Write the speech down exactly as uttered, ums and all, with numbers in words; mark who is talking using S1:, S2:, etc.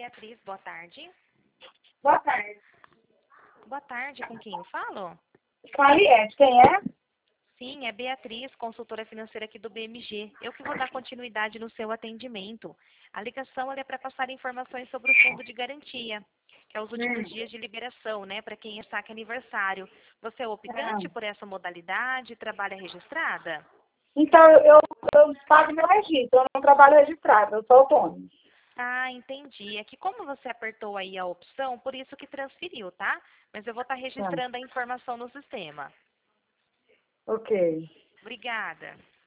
S1: Beatriz, boa tarde.
S2: Boa tarde.
S1: Boa tarde, com quem eu falo?
S2: Clariette, quem é?
S1: Sim, é Beatriz, consultora financeira aqui do B M G. Eu que vou dar continuidade no seu atendimento. A ligação ela é para passar informações sobre o fundo de garantia, que é os últimos
S2: Hum.
S1: dias de liberação, né, para quem é saque aniversário. Você é optante
S2: Ah.
S1: por essa modalidade, trabalha registrada?
S2: Então, eu, eu pago meu registro, eu não trabalho registrado, eu sou autônomo.
S1: Ah, entendi. É que como você apertou aí a opção, por isso que transferiu, tá? Mas eu vou estar
S2: Tá.
S1: registrando a informação no sistema.
S2: Ok.
S1: Obrigada.